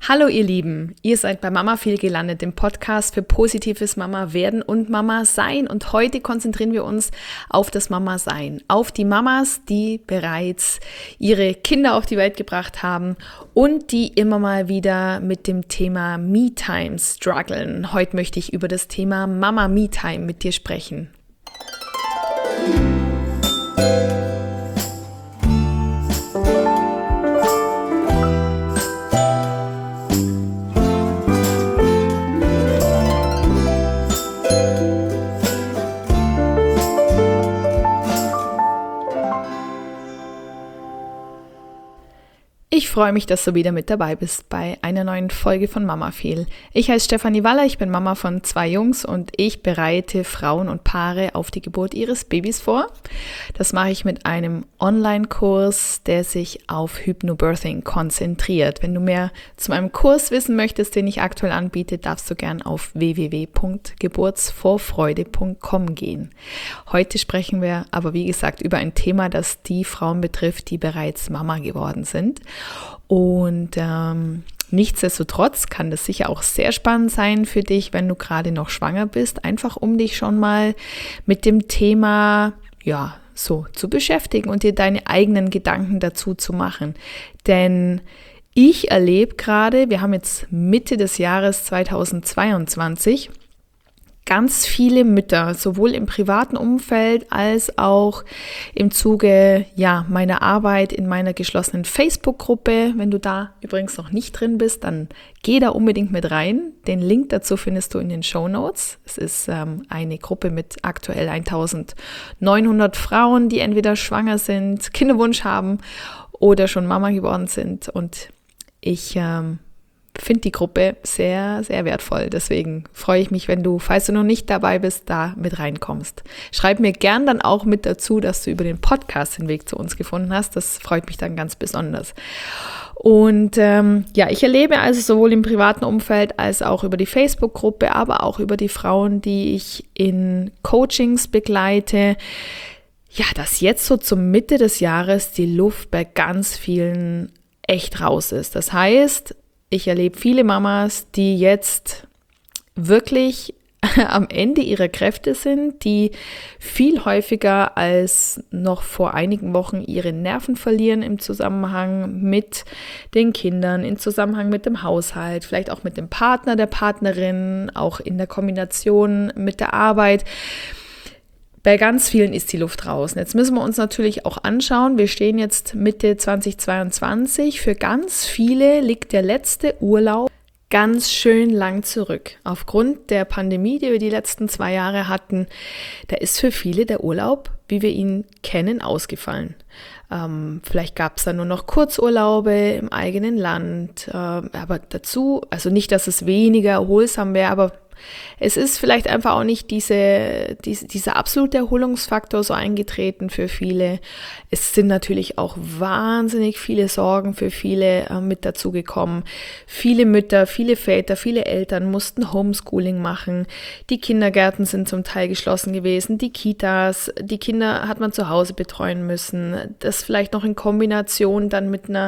Hallo ihr Lieben, ihr seid bei Mama viel gelandet, dem Podcast für positives Mama werden und Mama sein. Und heute konzentrieren wir uns auf das Mama sein, auf die Mamas, die bereits ihre Kinder auf die Welt gebracht haben und die immer mal wieder mit dem Thema Me-Time strugglen. Heute möchte ich über das Thema Mama Me-Time mit dir sprechen. Ich freue mich, dass du wieder mit dabei bist bei einer neuen Folge von Mama viel. Ich heiße Stefanie Waller, ich bin Mama von 2 Jungs und ich bereite Frauen und Paare auf die Geburt ihres Babys vor. Das mache ich mit einem Online-Kurs, der sich auf Hypnobirthing konzentriert. Wenn du mehr zu meinem Kurs wissen möchtest, den ich aktuell anbiete, darfst du gern auf www.geburtsvorfreude.com gehen. Heute sprechen wir aber, wie gesagt, über ein Thema, das die Frauen betrifft, die bereits Mama geworden sind. Und nichtsdestotrotz kann das sicher auch sehr spannend sein für dich, wenn du gerade noch schwanger bist, einfach um dich schon mal mit dem Thema, so zu beschäftigen und dir deine eigenen Gedanken dazu zu machen. Denn ich erlebe gerade, wir haben jetzt Mitte des Jahres 2022, ganz viele Mütter, sowohl im privaten Umfeld als auch im Zuge meiner Arbeit in meiner geschlossenen Facebook-Gruppe. Wenn du da übrigens noch nicht drin bist, dann geh da unbedingt mit rein. Den Link dazu findest du in den Shownotes. Es ist eine Gruppe mit aktuell 1900 Frauen, die entweder schwanger sind, Kinderwunsch haben oder schon Mama geworden sind. Und ich finde die Gruppe sehr, sehr wertvoll. Deswegen freue ich mich, wenn du, falls du noch nicht dabei bist, da mit reinkommst. Schreib mir gern dann auch mit dazu, dass du über den Podcast den Weg zu uns gefunden hast. Das freut mich dann ganz besonders. Und ich erlebe also sowohl im privaten Umfeld als auch über die Facebook-Gruppe, aber auch über die Frauen, die ich in Coachings begleite, dass jetzt so zur Mitte des Jahres die Luft bei ganz vielen echt raus ist. Das heißt, ich erlebe viele Mamas, die jetzt wirklich am Ende ihrer Kräfte sind, die viel häufiger als noch vor einigen Wochen ihre Nerven verlieren im Zusammenhang mit den Kindern, im Zusammenhang mit dem Haushalt, vielleicht auch mit dem Partner, der Partnerin, auch in der Kombination mit der Arbeit. Bei ganz vielen ist die Luft raus. Und jetzt müssen wir uns natürlich auch anschauen, wir stehen jetzt Mitte 2022. Für ganz viele liegt der letzte Urlaub ganz schön lang zurück. Aufgrund der Pandemie, die wir die letzten 2 Jahre hatten, da ist für viele der Urlaub, wie wir ihn kennen, ausgefallen. Vielleicht gab es da nur noch Kurzurlaube im eigenen Land. Aber dazu, also nicht, dass es weniger erholsam wäre, aber es ist vielleicht einfach auch nicht dieser absolute Erholungsfaktor so eingetreten für viele. Es sind natürlich auch wahnsinnig viele Sorgen für viele mit dazu gekommen. Viele Mütter, viele Väter, viele Eltern mussten Homeschooling machen. Die Kindergärten sind zum Teil geschlossen gewesen, die Kitas, die Kinder hat man zu Hause betreuen müssen. Das vielleicht noch in Kombination dann mit einer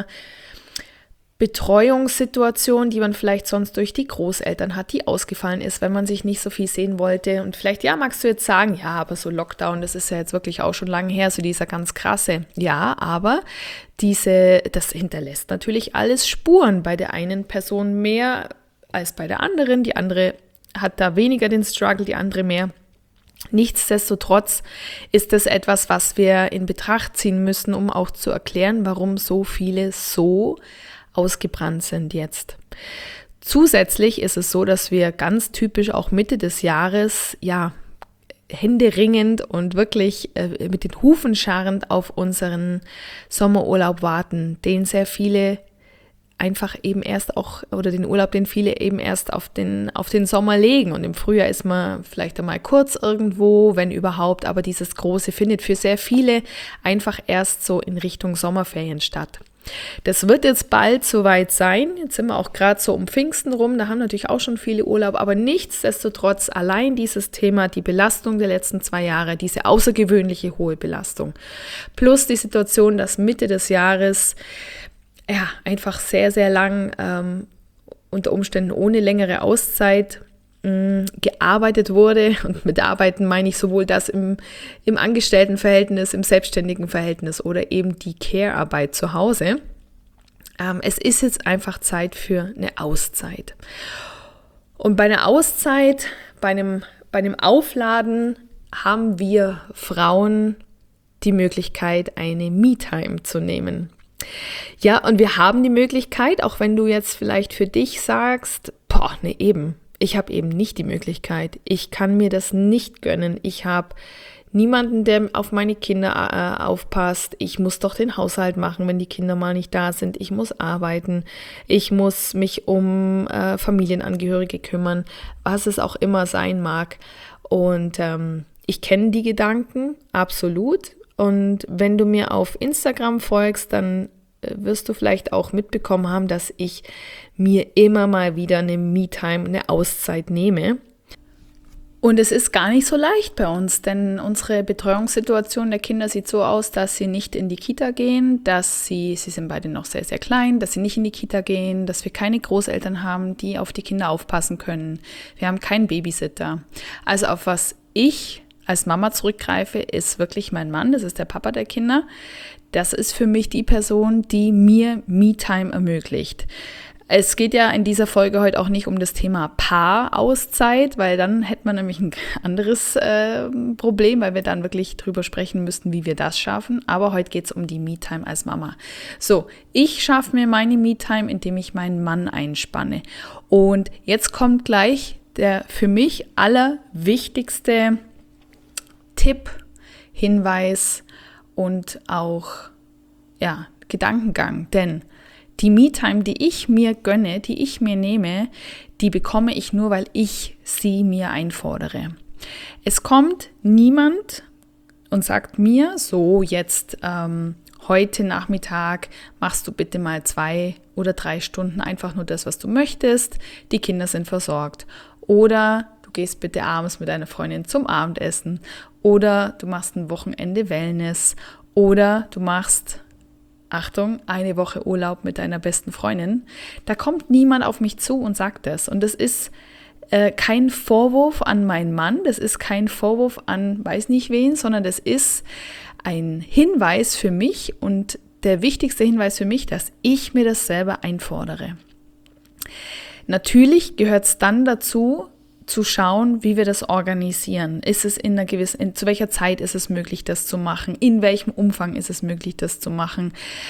Betreuungssituation, die man vielleicht sonst durch die Großeltern hat, die ausgefallen ist, wenn man sich nicht so viel sehen wollte. Und vielleicht, magst du jetzt sagen, aber so Lockdown, das ist ja jetzt wirklich auch schon lange her, so dieser ganz krasse. Ja, aber das hinterlässt natürlich alles Spuren. Bei der einen Person mehr als bei der anderen. Die andere hat da weniger den Struggle, die andere mehr. Nichtsdestotrotz ist das etwas, was wir in Betracht ziehen müssen, um auch zu erklären, warum so viele so ausgebrannt sind jetzt. Zusätzlich ist es so, dass wir ganz typisch auch Mitte des Jahres, händeringend und wirklich mit den Hufen scharrend auf unseren Sommerurlaub warten, den sehr viele einfach eben erst auch, oder den Urlaub, den viele eben erst auf den Sommer legen. Und im Frühjahr ist man vielleicht einmal kurz irgendwo, wenn überhaupt, aber dieses Große findet für sehr viele einfach erst so in Richtung Sommerferien statt. Das wird jetzt bald soweit sein. Jetzt sind wir auch gerade so um Pfingsten rum. Da haben natürlich auch schon viele Urlaub. Aber nichtsdestotrotz allein dieses Thema, die Belastung der letzten 2 Jahre, diese außergewöhnliche hohe Belastung. Plus die Situation, dass Mitte des Jahres einfach sehr, sehr lang unter Umständen ohne längere Auszeit gearbeitet wurde, und mit Arbeiten meine ich sowohl das im Angestelltenverhältnis, im selbstständigen Verhältnis oder eben die Care-Arbeit zu Hause. Es ist jetzt einfach Zeit für eine Auszeit. Und bei einer Auszeit, bei einem Aufladen haben wir Frauen die Möglichkeit, eine Me-Time zu nehmen. Ja, und wir haben die Möglichkeit, auch wenn du jetzt vielleicht für dich sagst, ich habe eben nicht die Möglichkeit, ich kann mir das nicht gönnen, ich habe niemanden, der auf meine Kinder aufpasst, ich muss doch den Haushalt machen, wenn die Kinder mal nicht da sind, ich muss arbeiten, ich muss mich um Familienangehörige kümmern, was es auch immer sein mag. Und ich kenne die Gedanken, absolut. Und wenn du mir auf Instagram folgst, dann wirst du vielleicht auch mitbekommen haben, dass ich mir immer mal wieder eine Me-Time, eine Auszeit nehme. Und es ist gar nicht so leicht bei uns, denn unsere Betreuungssituation der Kinder sieht so aus, dass sie nicht in die Kita gehen, sie sind beide noch sehr, sehr klein, dass sie nicht in die Kita gehen, dass wir keine Großeltern haben, die auf die Kinder aufpassen können. Wir haben keinen Babysitter. Also auf was ich als Mama zurückgreife, ist wirklich mein Mann, das ist der Papa der Kinder. Das ist für mich die Person, die mir Me-Time ermöglicht. Es geht ja in dieser Folge heute auch nicht um das Thema Paarauszeit, weil dann hätte man nämlich ein anderes Problem, weil wir dann wirklich drüber sprechen müssten, wie wir das schaffen. Aber heute geht es um die Me-Time als Mama. So, ich schaffe mir meine Me-Time, indem ich meinen Mann einspanne. Und jetzt kommt gleich der für mich allerwichtigste Tipp, Hinweis und auch Gedankengang. Denn die Me-Time, die ich mir gönne, die ich mir nehme, die bekomme ich nur, weil ich sie mir einfordere. Es kommt niemand und sagt mir, so jetzt heute Nachmittag machst du bitte mal 2 oder 3 Stunden einfach nur das, was du möchtest. Die Kinder sind versorgt. Oder du gehst bitte abends mit deiner Freundin zum Abendessen. Oder du machst ein Wochenende Wellness. Oder du machst, Achtung, eine Woche Urlaub mit deiner besten Freundin. Da kommt niemand auf mich zu und sagt das. Und das ist kein Vorwurf an meinen Mann, das ist kein Vorwurf an weiß nicht wen, sondern das ist ein Hinweis für mich und der wichtigste Hinweis für mich, dass ich mir das selber einfordere. Natürlich gehört es dann dazu, zu schauen, wie wir das organisieren. Ist es zu welcher Zeit ist es möglich, das zu machen? In welchem Umfang ist es möglich, das zu machen?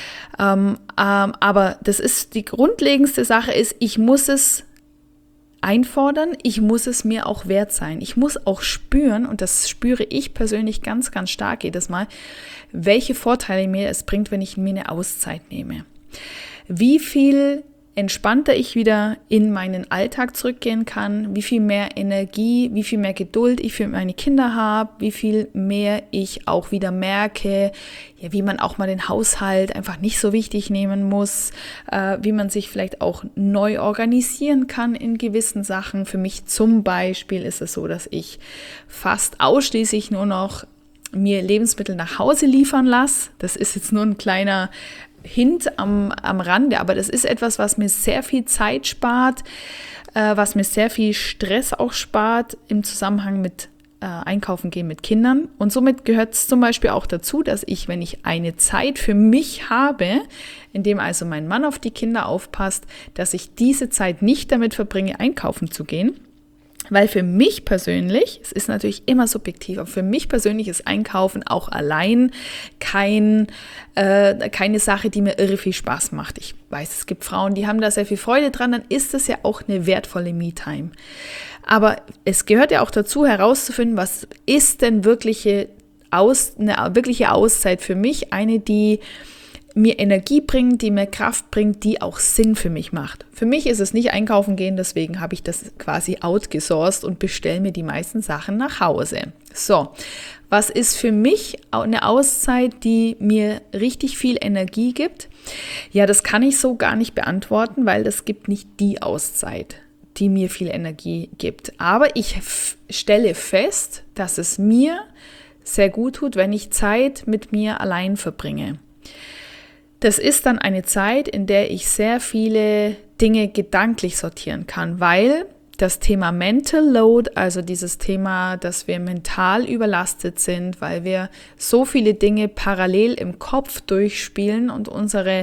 Aber das ist die grundlegendste Sache ist, ich muss es einfordern, ich muss es mir auch wert sein. Ich muss auch spüren, und das spüre ich persönlich ganz, ganz stark jedes Mal, welche Vorteile mir es bringt, wenn ich mir eine Auszeit nehme. Wie viel entspannter ich wieder in meinen Alltag zurückgehen kann, wie viel mehr Energie, wie viel mehr Geduld ich für meine Kinder habe, wie viel mehr ich auch wieder merke, ja, wie man auch mal den Haushalt einfach nicht so wichtig nehmen muss, wie man sich vielleicht auch neu organisieren kann in gewissen Sachen. Für mich zum Beispiel ist es so, dass ich fast ausschließlich nur noch mir Lebensmittel nach Hause liefern lasse. Das ist jetzt nur ein kleiner Hint am Rande, aber das ist etwas, was mir sehr viel Zeit spart, was mir sehr viel Stress auch spart im Zusammenhang mit Einkaufen gehen mit Kindern. Und somit gehört es zum Beispiel auch dazu, dass ich, wenn ich eine Zeit für mich habe, in dem also mein Mann auf die Kinder aufpasst, dass ich diese Zeit nicht damit verbringe, einkaufen zu gehen. Weil für mich persönlich, es ist natürlich immer subjektiv, aber für mich persönlich ist Einkaufen auch allein keine Sache, die mir irre viel Spaß macht. Ich weiß, es gibt Frauen, die haben da sehr viel Freude dran, dann ist es ja auch eine wertvolle Me-Time. Aber es gehört ja auch dazu, herauszufinden, was ist denn eine wirkliche Auszeit für mich, eine, die mir Energie bringt, die mir Kraft bringt, die auch Sinn für mich macht. Für mich ist es nicht einkaufen gehen, deswegen habe ich das quasi outgesourced und bestelle mir die meisten Sachen nach Hause. So, was ist für mich eine Auszeit, die mir richtig viel Energie gibt? Ja, das kann ich so gar nicht beantworten, weil das gibt nicht die Auszeit, die mir viel Energie gibt. Aber ich stelle fest, dass es mir sehr gut tut, wenn ich Zeit mit mir allein verbringe. Das ist dann eine Zeit, in der ich sehr viele Dinge gedanklich sortieren kann, weil das Thema Mental Load, also dieses Thema, dass wir mental überlastet sind, weil wir so viele Dinge parallel im Kopf durchspielen und unser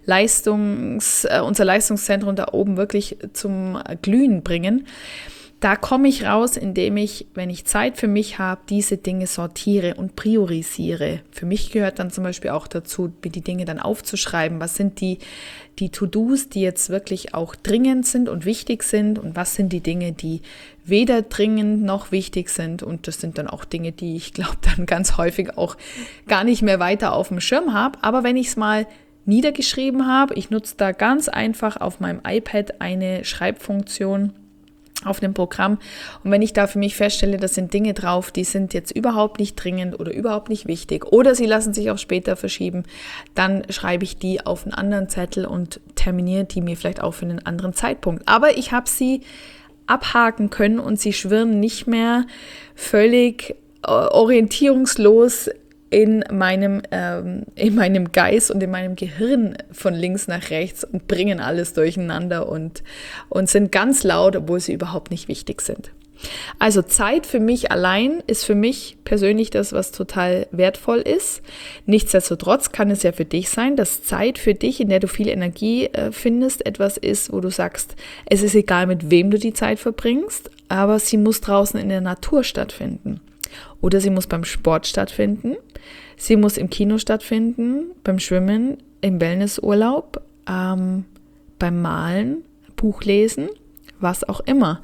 Leistungszentrum da oben wirklich zum Glühen bringen. Da komme ich raus, indem ich, wenn ich Zeit für mich habe, diese Dinge sortiere und priorisiere. Für mich gehört dann zum Beispiel auch dazu, die Dinge dann aufzuschreiben. Was sind die To-Dos, die jetzt wirklich auch dringend sind und wichtig sind? Und was sind die Dinge, die weder dringend noch wichtig sind? Und das sind dann auch Dinge, die ich glaube dann ganz häufig auch gar nicht mehr weiter auf dem Schirm habe. Aber wenn ich es mal niedergeschrieben habe, ich nutze da ganz einfach auf meinem iPad eine Schreibfunktion auf dem Programm. Und wenn ich da für mich feststelle, das sind Dinge drauf, die sind jetzt überhaupt nicht dringend oder überhaupt nicht wichtig oder sie lassen sich auch später verschieben, dann schreibe ich die auf einen anderen Zettel und terminiere die mir vielleicht auch für einen anderen Zeitpunkt. Aber ich habe sie abhaken können und sie schwirren nicht mehr völlig orientierungslos in meinem Geist und in meinem Gehirn von links nach rechts und bringen alles durcheinander und sind ganz laut, obwohl sie überhaupt nicht wichtig sind. Also Zeit für mich allein ist für mich persönlich das, was total wertvoll ist. Nichtsdestotrotz kann es ja für dich sein, dass Zeit für dich, in der du viel Energie findest, etwas ist, wo du sagst, es ist egal, mit wem du die Zeit verbringst, aber sie muss draußen in der Natur stattfinden. Oder sie muss beim Sport stattfinden, sie muss im Kino stattfinden, beim Schwimmen, im Wellnessurlaub, beim Malen, Buchlesen, was auch immer.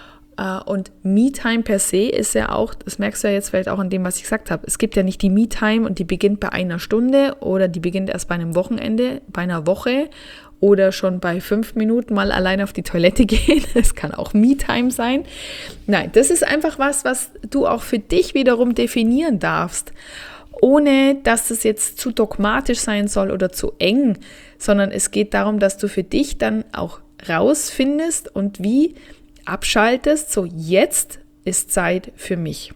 Und Me-Time per se ist ja auch, das merkst du ja jetzt vielleicht auch an dem, was ich gesagt habe, es gibt ja nicht die Me-Time und die beginnt bei einer Stunde oder die beginnt erst bei einem Wochenende, bei einer Woche oder schon bei 5 Minuten mal allein auf die Toilette gehen. Das kann auch Me-Time sein. Nein, das ist einfach was du auch für dich wiederum definieren darfst, ohne dass es jetzt zu dogmatisch sein soll oder zu eng, sondern es geht darum, dass du für dich dann auch rausfindest und wie abschaltest, so jetzt ist Zeit für mich.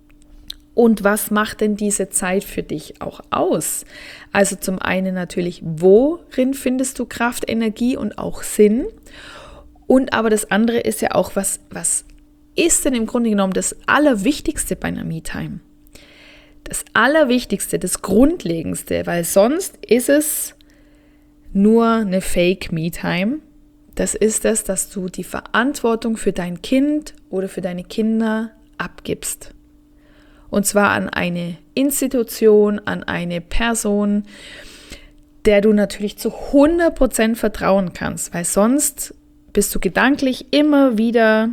Und was macht denn diese Zeit für dich auch aus? Also zum einen natürlich, worin findest du Kraft, Energie und auch Sinn? Und aber das andere ist ja auch, was ist denn im Grunde genommen das Allerwichtigste bei einer Me-Time? Das Allerwichtigste, das Grundlegendste, weil sonst ist es nur eine Fake-Me-Time. Das ist es, dass du die Verantwortung für dein Kind oder für deine Kinder abgibst. Und zwar an eine Institution, an eine Person, der du natürlich zu 100% vertrauen kannst, weil sonst bist du gedanklich immer wieder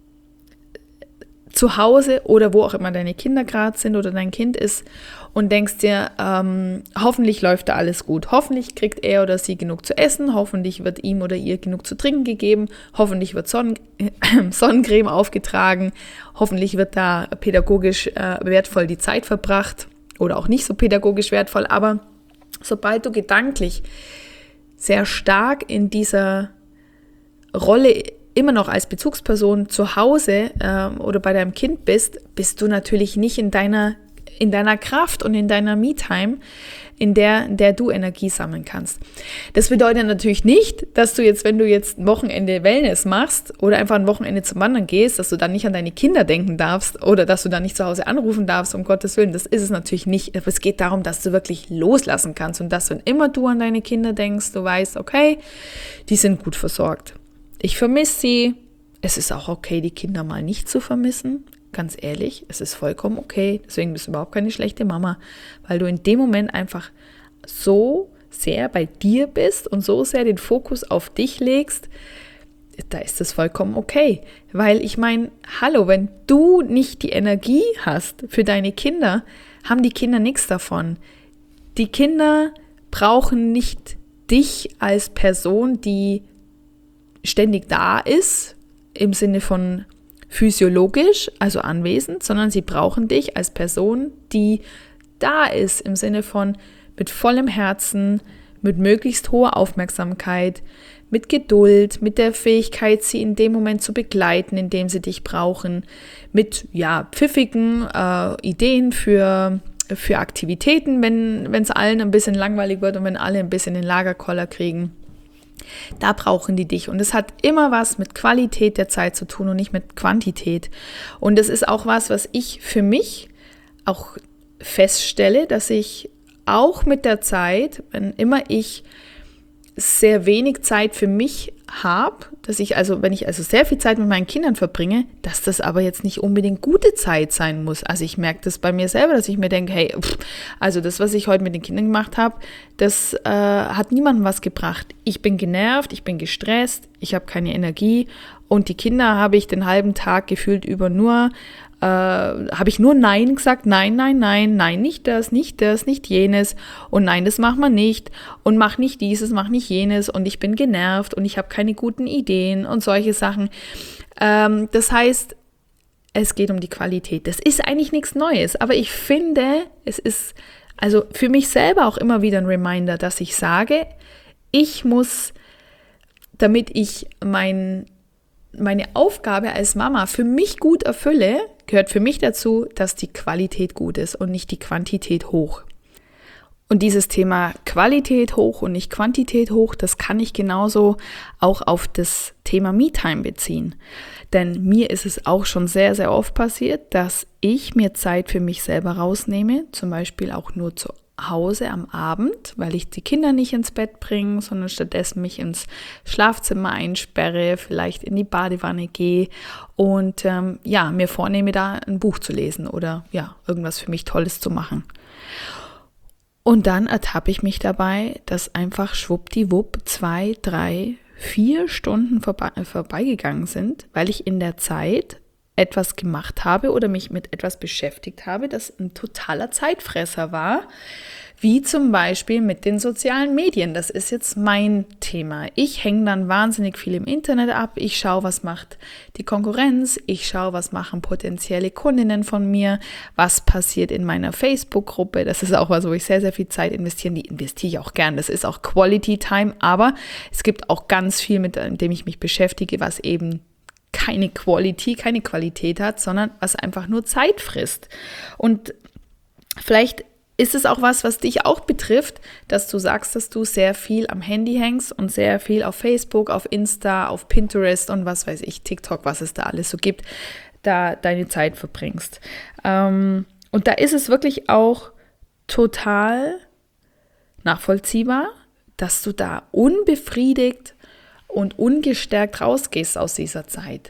zu Hause oder wo auch immer deine Kinder gerade sind oder dein Kind ist und denkst dir, hoffentlich läuft da alles gut. Hoffentlich kriegt er oder sie genug zu essen, hoffentlich wird ihm oder ihr genug zu trinken gegeben, hoffentlich wird Sonnencreme aufgetragen, hoffentlich wird da pädagogisch wertvoll die Zeit verbracht oder auch nicht so pädagogisch wertvoll, aber sobald du gedanklich sehr stark in dieser Rolle immer noch als Bezugsperson zu Hause oder bei deinem Kind bist du natürlich nicht in deiner Kraft und in deiner Me-Time, in der du Energie sammeln kannst. Das bedeutet natürlich nicht, dass du jetzt, wenn du jetzt ein Wochenende Wellness machst oder einfach ein Wochenende zum Wandern gehst, dass du dann nicht an deine Kinder denken darfst oder dass du dann nicht zu Hause anrufen darfst, um Gottes Willen. Das ist es natürlich nicht. Aber es geht darum, dass du wirklich loslassen kannst und dass, wenn immer du an deine Kinder denkst, du weißt, okay, die sind gut versorgt. Ich vermisse sie. Es ist auch okay, die Kinder mal nicht zu vermissen. Ganz ehrlich, es ist vollkommen okay. Deswegen bist du überhaupt keine schlechte Mama, weil du in dem Moment einfach so sehr bei dir bist und so sehr den Fokus auf dich legst. Da ist es vollkommen okay. Weil ich meine, hallo, wenn du nicht die Energie hast für deine Kinder, haben die Kinder nichts davon. Die Kinder brauchen nicht dich als Person, die ständig da ist, im Sinne von physiologisch, also anwesend, sondern sie brauchen dich als Person, die da ist, im Sinne von mit vollem Herzen, mit möglichst hoher Aufmerksamkeit, mit Geduld, mit der Fähigkeit, sie in dem Moment zu begleiten, in dem sie dich brauchen, mit pfiffigen Ideen für Aktivitäten, wenn es allen ein bisschen langweilig wird und wenn alle ein bisschen den Lagerkoller kriegen. Da brauchen die dich. Und es hat immer was mit Qualität der Zeit zu tun und nicht mit Quantität. Und das ist auch was ich für mich auch feststelle, dass ich auch mit der Zeit, wenn immer ich sehr wenig Zeit für mich habe, wenn ich sehr viel Zeit mit meinen Kindern verbringe, dass das aber jetzt nicht unbedingt gute Zeit sein muss. Also ich merke das bei mir selber, dass ich mir denke, hey, also das, was ich heute mit den Kindern gemacht habe, das hat niemandem was gebracht. Ich bin genervt, ich bin gestresst, ich habe keine Energie und die Kinder habe ich den halben Tag gefühlt über habe ich nur Nein gesagt, nein, nicht das, nicht jenes und nein, das machen wir nicht und mach nicht dieses, mach nicht jenes und ich bin genervt und ich habe keine guten Ideen und solche Sachen. Das heißt, es geht um die Qualität. Das ist eigentlich nichts Neues, aber ich finde, es ist also für mich selber auch immer wieder ein Reminder, dass ich sage, ich muss, damit ich meine Aufgabe als Mama für mich gut erfülle, gehört für mich dazu, dass die Qualität gut ist und nicht die Quantität hoch. Und dieses Thema Qualität hoch und nicht Quantität hoch, das kann ich genauso auch auf das Thema Me-Time beziehen. Denn mir ist es auch schon sehr, sehr oft passiert, dass ich mir Zeit für mich selber rausnehme, zum Beispiel auch nur zu Hause am Abend, weil ich die Kinder nicht ins Bett bringe, sondern stattdessen mich ins Schlafzimmer einsperre, vielleicht in die Badewanne gehe und mir vornehme, da ein Buch zu lesen oder irgendwas für mich Tolles zu machen. Und dann ertappe ich mich dabei, dass einfach schwuppdiwupp 2, 3, 4 Stunden vorbeigegangen sind, weil ich in der Zeit etwas gemacht habe oder mich mit etwas beschäftigt habe, das ein totaler Zeitfresser war, wie zum Beispiel mit den sozialen Medien. Das ist jetzt mein Thema. Ich hänge dann wahnsinnig viel im Internet ab. Ich schaue, was macht die Konkurrenz. Ich schaue, was machen potenzielle Kundinnen von mir. Was passiert in meiner Facebook-Gruppe. Das ist auch was, wo ich sehr, sehr viel Zeit investiere. Die investiere ich auch gern. Das ist auch Quality Time. Aber es gibt auch ganz viel, mit dem ich mich beschäftige, was eben keine Qualität hat, sondern was einfach nur Zeit frisst. Und vielleicht ist es auch was dich auch betrifft, dass du sagst, dass du sehr viel am Handy hängst und sehr viel auf Facebook, auf Insta, auf Pinterest und was weiß ich, TikTok, was es da alles so gibt, da deine Zeit verbringst. Und da ist es wirklich auch total nachvollziehbar, dass du da unbefriedigt und ungestärkt rausgehst aus dieser Zeit.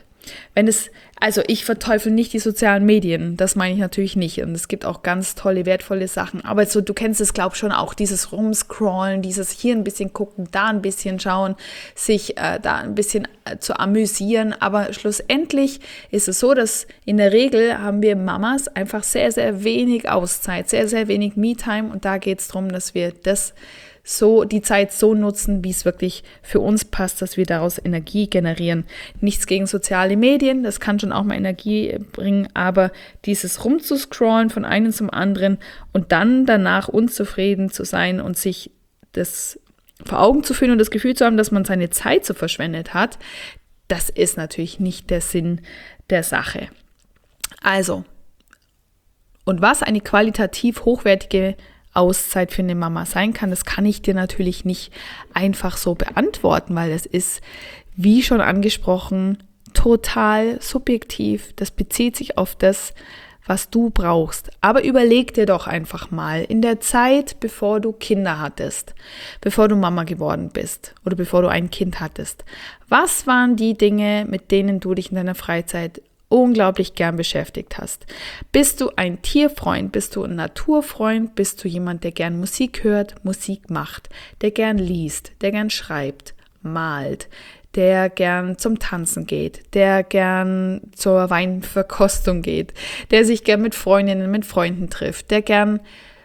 Ich verteufel nicht die sozialen Medien, das meine ich natürlich nicht. Und es gibt auch ganz tolle, wertvolle Sachen. Aber so, du kennst es, glaube ich, schon auch, dieses Rumscrollen, dieses hier ein bisschen gucken, da ein bisschen schauen, sich da ein bisschen zu amüsieren. Aber schlussendlich ist es so, dass in der Regel haben wir Mamas einfach sehr, sehr wenig Auszeit, sehr, sehr wenig Me-Time. Und da geht es darum, dass wir die Zeit so nutzen, wie es wirklich für uns passt, dass wir daraus Energie generieren. Nichts gegen soziale Medien, das kann schon auch mal Energie bringen, aber dieses rumzuscrollen von einem zum anderen und dann danach unzufrieden zu sein und sich das vor Augen zu führen und das Gefühl zu haben, dass man seine Zeit so verschwendet hat, das ist natürlich nicht der Sinn der Sache. Also, und was eine qualitativ hochwertige Auszeit für eine Mama sein kann, das kann ich dir natürlich nicht einfach so beantworten, weil das ist, wie schon angesprochen, total subjektiv. Das bezieht sich auf das, was du brauchst. Aber überleg dir doch einfach mal, in der Zeit, bevor du Kinder hattest, bevor du Mama geworden bist oder bevor du ein Kind hattest, was waren die Dinge, mit denen du dich in deiner Freizeit unglaublich gern beschäftigt hast? Bist du ein Tierfreund? Bist du ein Naturfreund? Bist du jemand, der gern Musik hört, Musik macht, der gern liest, der gern schreibt, malt, der gern zum Tanzen geht, der gern zur Weinverkostung geht, der sich gern mit Freundinnen, mit Freunden trifft, der gern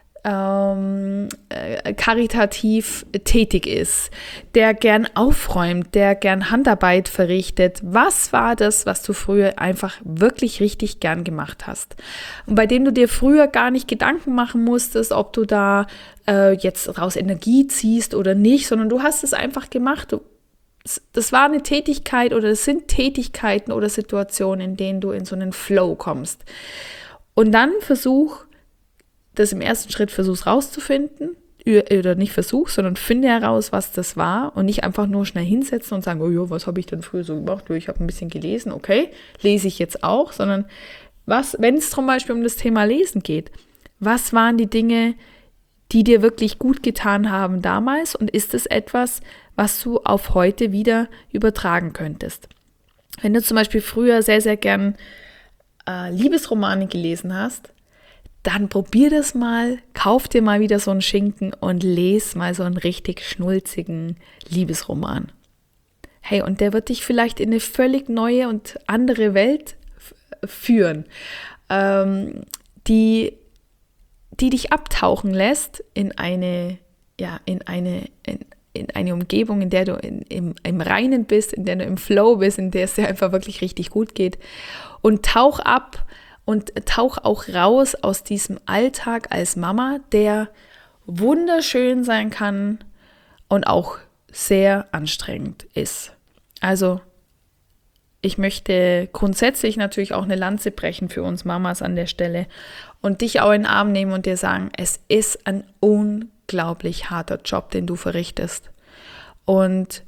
karitativ tätig ist, der gern aufräumt, der gern Handarbeit verrichtet. Was war das, was du früher einfach wirklich richtig gern gemacht hast? Und bei dem du dir früher gar nicht Gedanken machen musstest, ob du da jetzt raus Energie ziehst oder nicht, sondern du hast es einfach gemacht. Das war eine Tätigkeit oder es sind Tätigkeiten oder Situationen, in denen du in so einen Flow kommst. Und dann versuch's rauszufinden, oder nicht versuch, sondern finde heraus, was das war und nicht einfach nur schnell hinsetzen und sagen, oh ja, was habe ich denn früher so gemacht? Ich habe ein bisschen gelesen, okay, lese ich jetzt auch, sondern wenn es zum Beispiel um das Thema Lesen geht, was waren die Dinge, die dir wirklich gut getan haben damals und ist es etwas, was du auf heute wieder übertragen könntest? Wenn du zum Beispiel früher sehr, sehr gern Liebesromane gelesen hast, dann probier das mal, kauf dir mal wieder so einen Schinken und les mal so einen richtig schnulzigen Liebesroman. Hey, und der wird dich vielleicht in eine völlig neue und andere Welt führen, die dich abtauchen lässt in eine Umgebung, in der du im Reinen bist, in der du im Flow bist, in der es dir einfach wirklich richtig gut geht. Und tauch ab und tauch auch raus aus diesem Alltag als Mama, der wunderschön sein kann und auch sehr anstrengend ist. Also ich möchte grundsätzlich natürlich auch eine Lanze brechen für uns Mamas an der Stelle und dich auch in den Arm nehmen und dir sagen, es ist ein unglaublich harter Job, den du verrichtest. Und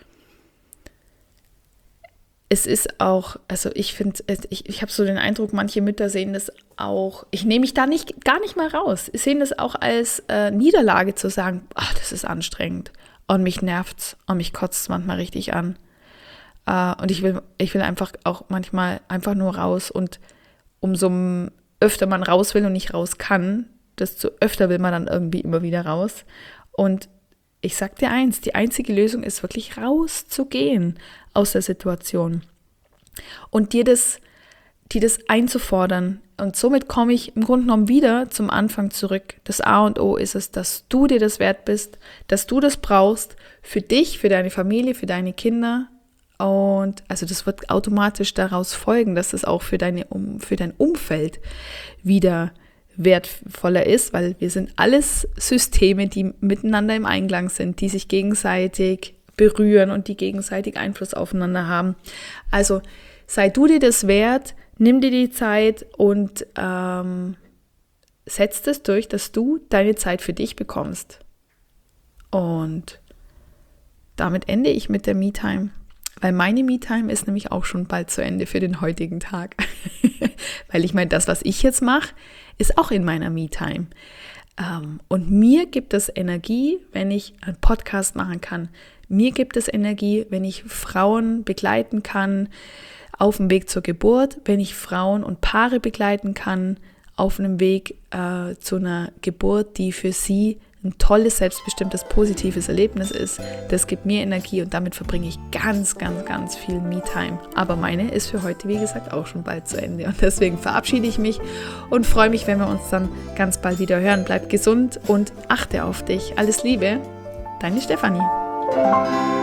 es ist auch, also ich finde, ich habe so den Eindruck, manche Mütter sehen das auch, ich nehme mich da gar nicht mal raus, sie sehen das auch als Niederlage zu sagen, ach, das ist anstrengend und mich nervt's und mich kotzt es manchmal richtig an. Und ich will einfach auch manchmal einfach nur raus und umso öfter man raus will und nicht raus kann, desto öfter will man dann irgendwie immer wieder raus. Und ich sag dir eins, die einzige Lösung ist wirklich rauszugehen aus der Situation und dir das einzufordern. Und somit komme ich im Grunde genommen wieder zum Anfang zurück. Das A und O ist es, dass du dir das wert bist, dass du das brauchst für dich, für deine Familie, für deine Kinder. Und also das wird automatisch daraus folgen, dass es auch für dein Umfeld wieder wertvoller ist, weil wir sind alles Systeme, die miteinander im Einklang sind, die sich gegenseitig berühren und die gegenseitig Einfluss aufeinander haben. Also sei du dir das wert, nimm dir die Zeit und setz das durch, dass du deine Zeit für dich bekommst. Und damit ende ich mit der Me-Time. Weil meine Me-Time ist nämlich auch schon bald zu Ende für den heutigen Tag. Weil ich meine, das, was ich jetzt mache, ist auch in meiner Me-Time. Und mir gibt es Energie, wenn ich einen Podcast machen kann. Mir gibt es Energie, wenn ich Frauen begleiten kann auf dem Weg zur Geburt, wenn ich Frauen und Paare begleiten kann auf einem Weg zu einer Geburt, die für sie ein tolles, selbstbestimmtes, positives Erlebnis ist. Das gibt mir Energie und damit verbringe ich ganz, ganz, ganz viel Me-Time. Aber meine ist für heute, wie gesagt, auch schon bald zu Ende. Und deswegen verabschiede ich mich und freue mich, wenn wir uns dann ganz bald wieder hören. Bleib gesund und achte auf dich. Alles Liebe, deine Stefanie.